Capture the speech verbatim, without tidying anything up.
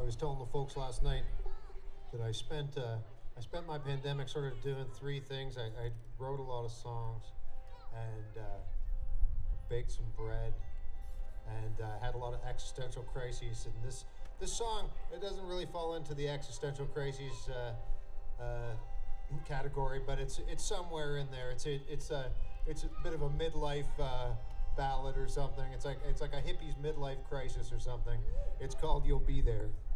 I was telling the folks last night that I spent uh, I spent my pandemic sort of doing three things. I, I wrote a lot of songs, and uh, baked some bread, and uh, had a lot of existential crises. And this this song, it doesn't really fall into the existential crises uh, uh, category, but it's it's somewhere in there. It's a, it's a it's a bit of a midlife uh, ballad or something. It's like it's like a hippie's midlife crisis or something. It's called "You'll Be There."